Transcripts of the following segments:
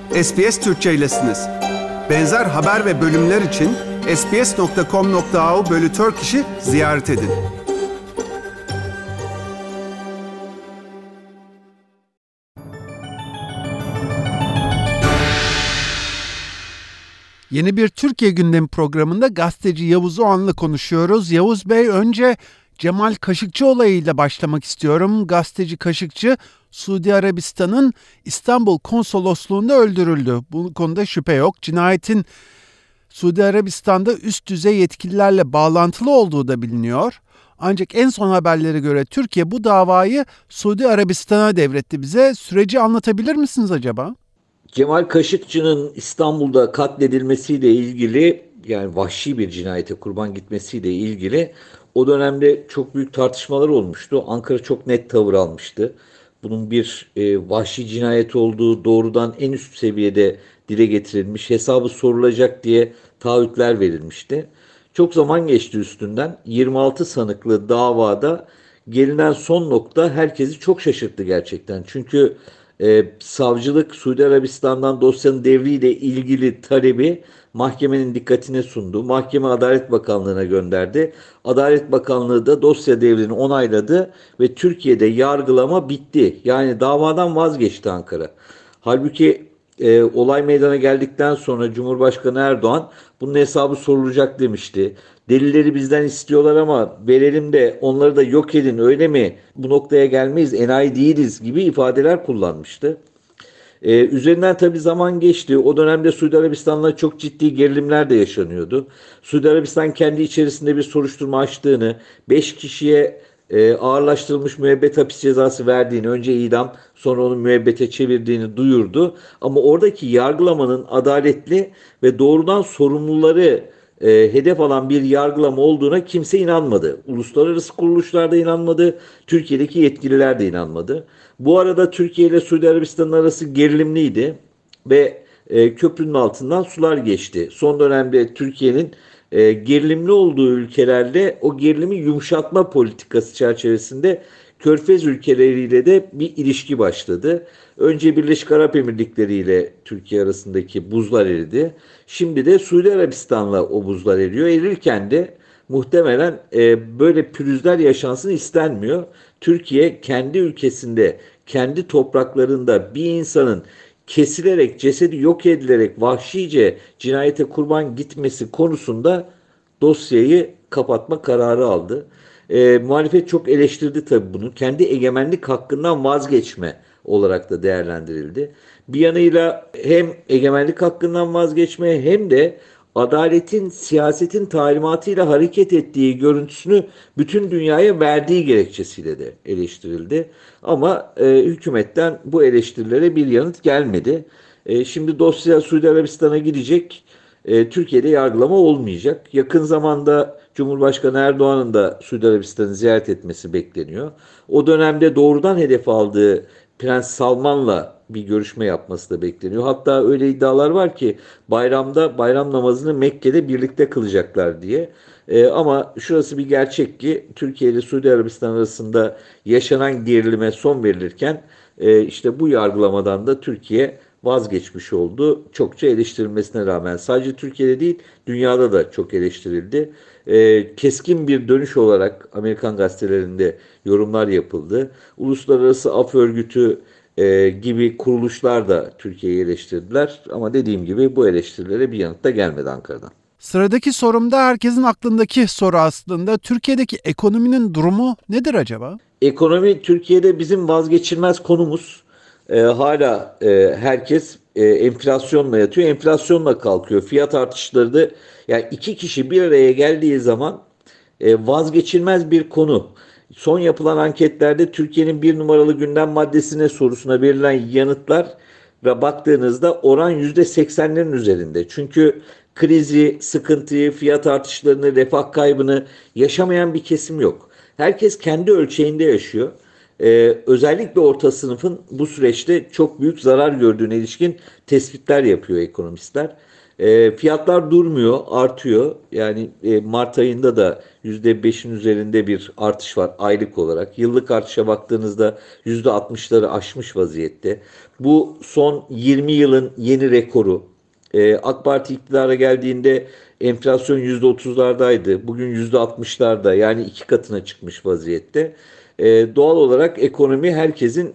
SBS Türkçe'ylesiniz. Benzer haber ve bölümler için sbs.com.au/Turkish'i ziyaret edin. Yeni bir Türkiye Gündemi programında gazeteci Yavuz Oğan'la konuşuyoruz. Yavuz Bey, önce Cemal Kaşıkçı olayıyla başlamak istiyorum. Gazeteci Kaşıkçı, Suudi Arabistan'ın İstanbul Konsolosluğu'nda öldürüldü. Bu konuda şüphe yok. Cinayetin Suudi Arabistan'da üst düzey yetkililerle bağlantılı olduğu da biliniyor. Ancak en son haberlere göre Türkiye bu davayı Suudi Arabistan'a devretti bize. Süreci anlatabilir misiniz acaba? Cemal Kaşıkçı'nın İstanbul'da katledilmesiyle ilgili, yani vahşi bir cinayete kurban gitmesiyle ilgili o dönemde çok büyük tartışmalar olmuştu. Ankara çok net tavır almıştı. Bunun bir vahşi cinayet olduğu doğrudan en üst seviyede dile getirilmiş, hesabı sorulacak diye taahhütler verilmişti. Çok zaman geçti üstünden. 26 sanıklı davada gelinen son nokta herkesi çok şaşırttı gerçekten. Çünkü savcılık Suudi Arabistan'dan dosyanın devriyle ilgili talebi mahkemenin dikkatine sundu. Mahkeme Adalet Bakanlığı'na gönderdi. Adalet Bakanlığı da dosya devrini onayladı ve Türkiye'de yargılama bitti. Yani davadan vazgeçti Ankara. Halbuki olay meydana geldikten sonra Cumhurbaşkanı Erdoğan bunun hesabı sorulacak demişti. Delilleri bizden istiyorlar ama verelim de onları da yok edin, öyle mi? Bu noktaya gelmeyiz, enayi değiliz gibi ifadeler kullanmıştı. Üzerinden tabii zaman geçti. O dönemde Suudi Arabistan'la çok ciddi gerilimler de yaşanıyordu. Suudi Arabistan kendi içerisinde bir soruşturma açtığını, 5 kişiye ağırlaştırılmış müebbet hapis cezası verdiğini, önce idam sonra onu müebbete çevirdiğini duyurdu. Ama oradaki yargılamanın adaletli ve doğrudan sorumluları hedef alan bir yargılama olduğuna kimse inanmadı. Uluslararası kuruluşlar da inanmadı, Türkiye'deki yetkililer de inanmadı. Bu arada Türkiye ile Suudi Arabistan arası gerilimliydi ve köprünün altından sular geçti. Son dönemde Türkiye'nin gerilimli olduğu ülkelerde o gerilimi yumuşatma politikası çerçevesinde Körfez ülkeleriyle de bir ilişki başladı. Önce Birleşik Arap Emirlikleri ile Türkiye arasındaki buzlar eridi. Şimdi de Suudi Arabistan'la o buzlar eriyor. Erirken de muhtemelen böyle pürüzler yaşansın istenmiyor. Türkiye kendi ülkesinde, kendi topraklarında bir insanın kesilerek, cesedi yok edilerek vahşice cinayete kurban gitmesi konusunda dosyayı kapatma kararı aldı. Muhalefet çok eleştirdi tabii bunu. Kendi egemenlik hakkından vazgeçme olarak da değerlendirildi. Bir yanıyla hem egemenlik hakkından vazgeçme hem de adaletin siyasetin talimatıyla hareket ettiği görüntüsünü bütün dünyaya verdiği gerekçesiyle de eleştirildi. Ama hükümetten bu eleştirilere bir yanıt gelmedi. Şimdi dosya Suudi Arabistan'a gidecek. Türkiye'de yargılama olmayacak. Yakın zamanda Cumhurbaşkanı Erdoğan'ın da Suudi Arabistan'ı ziyaret etmesi bekleniyor. O dönemde doğrudan hedef aldığı Prens Salman'la bir görüşme yapması da bekleniyor. Hatta öyle iddialar var ki bayram namazını Mekke'de birlikte kılacaklar diye. Ama şurası bir gerçek ki Türkiye ile Suudi Arabistan arasında yaşanan gerilime son verilirken işte bu yargılamadan da Türkiye vazgeçmiş oldu. Çokça eleştirilmesine rağmen sadece Türkiye'de değil dünyada da çok eleştirildi. Keskin bir dönüş olarak Amerikan gazetelerinde yorumlar yapıldı. Uluslararası Af Örgütü gibi kuruluşlar da Türkiye'yi eleştirdiler. Ama dediğim gibi bu eleştirilere bir yanıt da gelmedi Ankara'dan. Sıradaki sorumda herkesin aklındaki soru aslında. Türkiye'deki ekonominin durumu nedir acaba? Ekonomi Türkiye'de bizim vazgeçilmez konumuz. Hala herkes enflasyonla yatıyor, enflasyonla kalkıyor. Fiyat artışları da yani iki kişi bir araya geldiği zaman vazgeçilmez bir konu. Son yapılan anketlerde Türkiye'nin bir numaralı gündem maddesine sorusuna verilen yanıtlar ve baktığınızda oran %80'lerin üzerinde. Çünkü krizi, sıkıntıyı, fiyat artışlarını, refah kaybını yaşamayan bir kesim yok. Herkes kendi ölçeğinde yaşıyor. Özellikle orta sınıfın bu süreçte çok büyük zarar gördüğüne ilişkin tespitler yapıyor ekonomistler. Fiyatlar durmuyor, artıyor. Yani Mart ayında da %5'in üzerinde bir artış var aylık olarak. Yıllık artışa baktığınızda %60'ları aşmış vaziyette. Bu son 20 yılın yeni rekoru. AK Parti iktidara geldiğinde enflasyon %30'lardaydı. Bugün %60'larda, yani iki katına çıkmış vaziyette. Doğal olarak ekonomi herkesin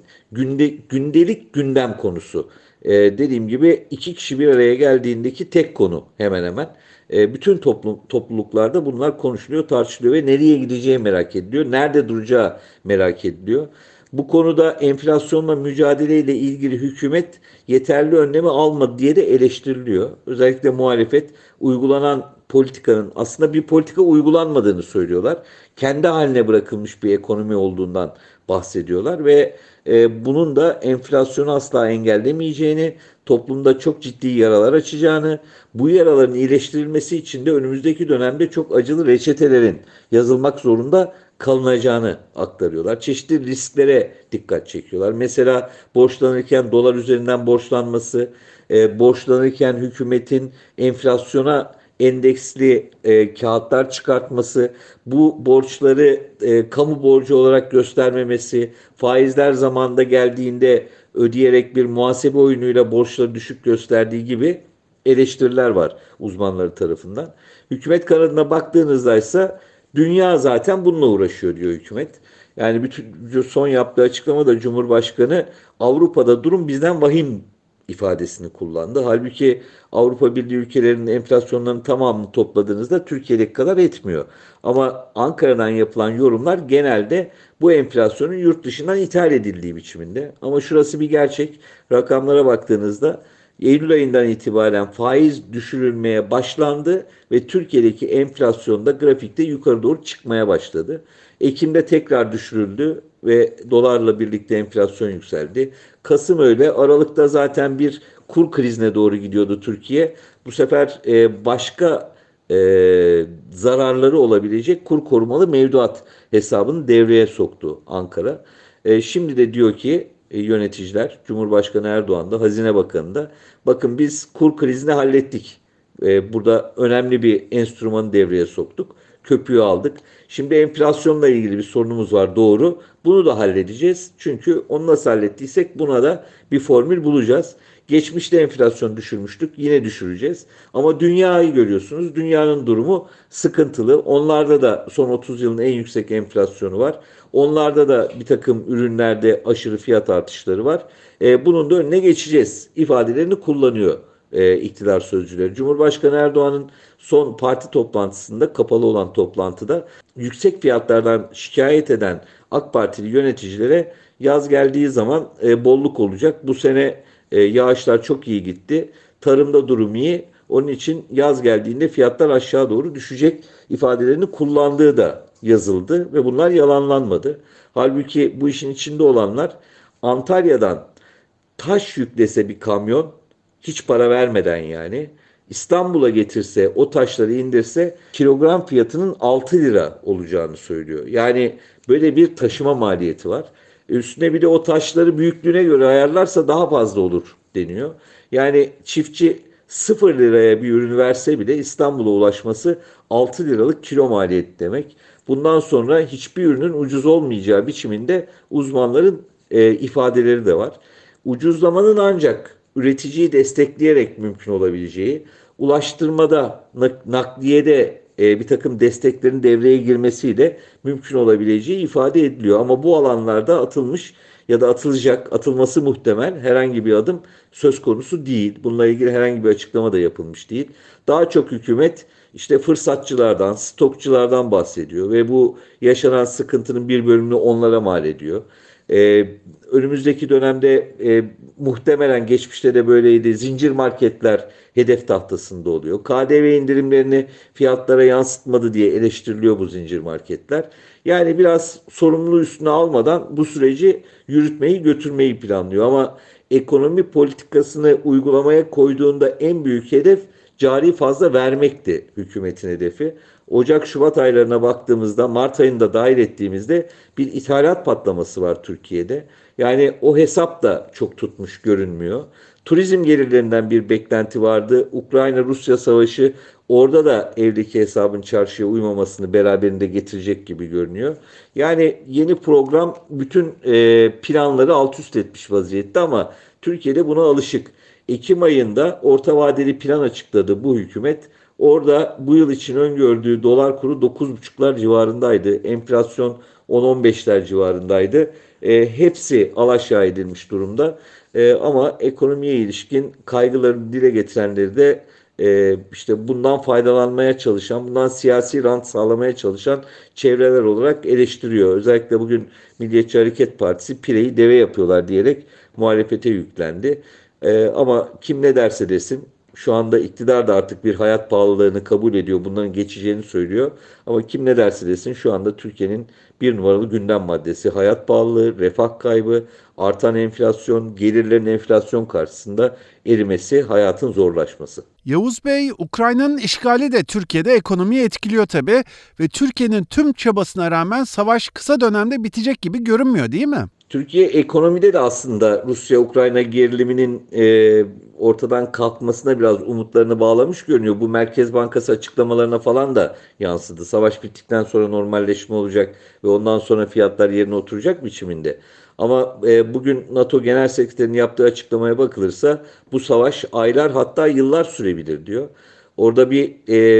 gündelik gündem konusu. Dediğim gibi iki kişi bir araya geldiğindeki tek konu hemen hemen. Bütün topluluklarda bunlar konuşuluyor, tartışılıyor ve nereye gideceği merak ediliyor. Nerede duracağı merak ediliyor. Bu konuda enflasyonla mücadeleyle ilgili hükümet yeterli önlemi almadı diye de eleştiriliyor. Özellikle muhalefet uygulanan politikanın aslında bir politika uygulanmadığını söylüyorlar. Kendi haline bırakılmış bir ekonomi olduğundan bahsediyorlar ve bunun da enflasyonu asla engellemeyeceğini, toplumda çok ciddi yaralar açacağını, bu yaraların iyileştirilmesi için de önümüzdeki dönemde çok acılı reçetelerin yazılmak zorunda kalınacağını aktarıyorlar. Çeşitli risklere dikkat çekiyorlar. Mesela borçlanırken dolar üzerinden borçlanması, borçlanırken hükümetin enflasyona endeksli kağıtlar çıkartması, bu borçları kamu borcu olarak göstermemesi, faizler zamanında geldiğinde ödeyerek bir muhasebe oyunuyla borçları düşük gösterdiği gibi eleştiriler var uzmanları tarafından. Hükümet kanadına baktığınızda ise dünya zaten bununla uğraşıyor diyor hükümet. Yani bütün son yaptığı açıklamada Cumhurbaşkanı Avrupa'da durum bizden vahim ifadesini kullandı. Halbuki Avrupa Birliği ülkelerinin enflasyonlarının tamamını topladığınızda Türkiye'deki kadar etmiyor. Ama Ankara'dan yapılan yorumlar genelde bu enflasyonun yurt dışından ithal edildiği biçiminde. Ama şurası bir gerçek. Rakamlara baktığınızda Eylül ayından itibaren faiz düşürülmeye başlandı ve Türkiye'deki enflasyon da grafikte yukarı doğru çıkmaya başladı. Ekim'de tekrar düşürüldü ve dolarla birlikte enflasyon yükseldi. Kasım öyle. Aralık'ta zaten bir kur krizine doğru gidiyordu Türkiye. Bu sefer başka zararları olabilecek kur korumalı mevduat hesabını devreye soktu Ankara. Şimdi de diyor ki yöneticiler, Cumhurbaşkanı Erdoğan da, Hazine Bakanı da, bakın biz kur krizini hallettik. Burada önemli bir enstrümanı devreye soktuk. Köpüğü aldık. Şimdi enflasyonla ilgili bir sorunumuz var, doğru. Bunu da halledeceğiz. Çünkü onu nasıl hallettiysek buna da bir formül bulacağız. Geçmişte enflasyon düşürmüştük, yine düşüreceğiz. Ama dünyayı görüyorsunuz. Dünyanın durumu sıkıntılı. Onlarda da son 30 yılın en yüksek enflasyonu var. Onlarda da bir takım ürünlerde aşırı fiyat artışları var. Bunun da önüne geçeceğiz ifadelerini kullanıyor iktidar sözcüleri. Cumhurbaşkanı Erdoğan'ın son parti toplantısında, kapalı olan toplantıda, yüksek fiyatlardan şikayet eden AK Partili yöneticilere yaz geldiği zaman bolluk olacak. Bu sene yağışlar çok iyi gitti. Tarımda durum iyi. Onun için yaz geldiğinde fiyatlar aşağı doğru düşecek ifadelerini kullandığı da yazıldı ve bunlar yalanlanmadı. Halbuki bu işin içinde olanlar Antalya'dan taş yüklese bir kamyon, hiç para vermeden yani, İstanbul'a getirse, o taşları indirse kilogram fiyatının 6 lira olacağını söylüyor. Yani böyle bir taşıma maliyeti var. Üstüne bir de o taşları büyüklüğüne göre ayarlarsa daha fazla olur deniyor. Yani çiftçi 0 liraya bir ürün verse bile İstanbul'a ulaşması 6 liralık kilo maliyeti demek. Bundan sonra hiçbir ürünün ucuz olmayacağı biçiminde uzmanların ifadeleri de var. Ucuzlamanın ancak üreticiyi destekleyerek mümkün olabileceği, ulaştırmada, nakliyede bir takım desteklerin devreye girmesiyle mümkün olabileceği ifade ediliyor. Ama bu alanlarda atılmış ya da atılacak, atılması muhtemel herhangi bir adım söz konusu değil. Bununla ilgili herhangi bir açıklama da yapılmış değil. Daha çok hükümet işte fırsatçılardan, stokçulardan bahsediyor ve bu yaşanan sıkıntının bir bölümünü onlara mal ediyor. Önümüzdeki dönemde muhtemelen, geçmişte de böyleydi, zincir marketler hedef tahtasında oluyor. KDV indirimlerini fiyatlara yansıtmadı diye eleştiriliyor bu zincir marketler. Yani biraz sorumluluğu üstüne almadan bu süreci yürütmeyi, götürmeyi planlıyor. Ama ekonomi politikasını uygulamaya koyduğunda en büyük hedef cari fazla vermekti hükümetin hedefi. Ocak-Şubat aylarına baktığımızda, Mart ayını da dahil ettiğimizde bir ithalat patlaması var Türkiye'de. Yani o hesap da çok tutmuş görünmüyor. Turizm gelirlerinden bir beklenti vardı. Ukrayna-Rusya savaşı orada da evdeki hesabın çarşıya uymamasını beraberinde getirecek gibi görünüyor. Yani yeni program bütün planları alt üst etmiş vaziyette ama Türkiye'de buna alışık. Ekim ayında orta vadeli plan açıkladı bu hükümet. Orada bu yıl için öngördüğü dolar kuru 9,5'lar civarındaydı. Enflasyon 10-15'ler civarındaydı. Hepsi alaşağı edilmiş durumda. Ama ekonomiye ilişkin kaygılarını dile getirenleri de işte bundan faydalanmaya çalışan, bundan siyasi rant sağlamaya çalışan çevreler olarak eleştiriyor. Özellikle bugün Milliyetçi Hareket Partisi pireyi deve yapıyorlar diyerek muhalefete yüklendi. Ama kim ne derse desin şu anda iktidar da artık bir hayat pahalılığını kabul ediyor. Bunların geçeceğini söylüyor. Ama kim ne derse desin şu anda Türkiye'nin bir numaralı gündem maddesi hayat pahalılığı, refah kaybı, artan enflasyon, gelirlerin enflasyon karşısında erimesi, hayatın zorlaşması. Yavuz Bey, Ukrayna'nın işgali de Türkiye'de ekonomiyi etkiliyor tabii ve Türkiye'nin tüm çabasına rağmen savaş kısa dönemde bitecek gibi görünmüyor, değil mi? Türkiye ekonomide de aslında Rusya-Ukrayna geriliminin ortadan kalkmasına biraz umutlarını bağlamış görünüyor. Bu Merkez Bankası açıklamalarına falan da yansıdı. Savaş bittikten sonra normalleşme olacak ve ondan sonra fiyatlar yerine oturacak biçiminde. Ama bugün NATO Genel Sekreterinin yaptığı açıklamaya bakılırsa bu savaş aylar hatta yıllar sürebilir diyor. Orada bir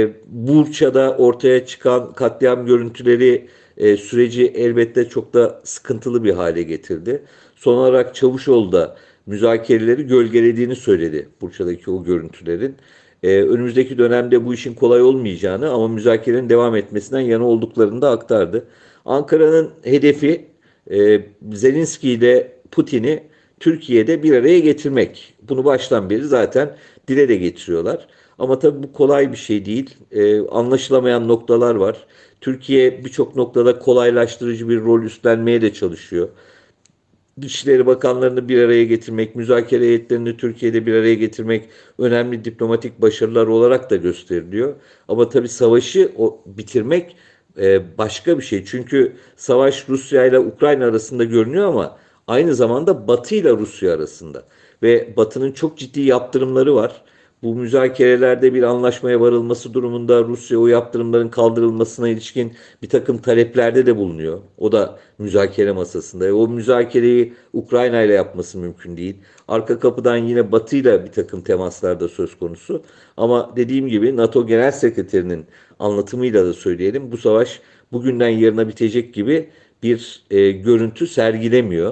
Burça'da ortaya çıkan katliam görüntüleri süreci elbette çok da sıkıntılı bir hale getirdi. Son olarak Çavuşoğlu da müzakereleri gölgelediğini söyledi Burça'daki o görüntülerin. Önümüzdeki dönemde bu işin kolay olmayacağını ama müzakerenin devam etmesinden yana olduklarını da aktardı. Ankara'nın hedefi Zelenski ile Putin'i Türkiye'de bir araya getirmek. Bunu baştan beri zaten dile de getiriyorlar. Ama tabii bu kolay bir şey değil. Anlaşılamayan noktalar var. Türkiye birçok noktada kolaylaştırıcı bir rol üstlenmeye de çalışıyor. Dışişleri Bakanlarını bir araya getirmek, müzakere heyetlerini Türkiye'de bir araya getirmek önemli diplomatik başarılar olarak da gösteriliyor. Ama tabii savaşı bitirmek başka bir şey. Çünkü savaş Rusya ile Ukrayna arasında görünüyor ama aynı zamanda Batı ile Rusya arasında. Ve Batı'nın çok ciddi yaptırımları var. Bu müzakerelerde bir anlaşmaya varılması durumunda Rusya o yaptırımların kaldırılmasına ilişkin bir takım taleplerde de bulunuyor. O da müzakere masasında. O müzakereyi Ukrayna ile yapması mümkün değil. Arka kapıdan yine Batı ile bir takım temaslar da söz konusu. Ama dediğim gibi NATO Genel Sekreterinin anlatımıyla da söyleyelim. Bu savaş bugünden yarına bitecek gibi bir görüntü sergilemiyor.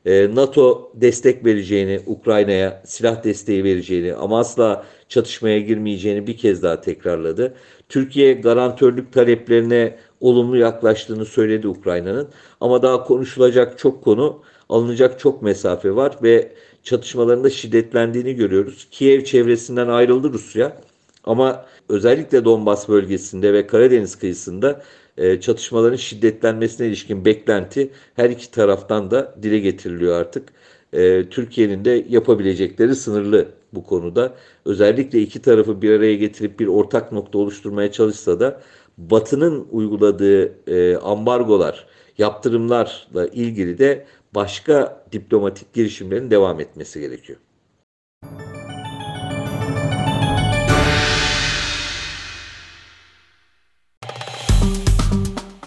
NATO destek vereceğini, Ukrayna'ya silah desteği vereceğini ama asla çatışmaya girmeyeceğini bir kez daha tekrarladı. Türkiye garantörlük taleplerine olumlu yaklaştığını söyledi Ukrayna'nın. Ama daha konuşulacak çok konu, alınacak çok mesafe var ve çatışmaların da şiddetlendiğini görüyoruz. Kiev çevresinden ayrıldı Rusya. Ama özellikle Donbas bölgesinde ve Karadeniz kıyısında çatışmaların şiddetlenmesine ilişkin beklenti her iki taraftan da dile getiriliyor artık. Türkiye'nin de yapabilecekleri sınırlı bu konuda. Özellikle iki tarafı bir araya getirip bir ortak nokta oluşturmaya çalışsa da Batı'nın uyguladığı ambargolar, yaptırımlarla ilgili de başka diplomatik girişimlerin devam etmesi gerekiyor.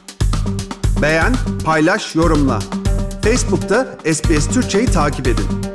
Beğen, paylaş, yorumla. Facebook'ta SBS Türkçe'yi takip edin.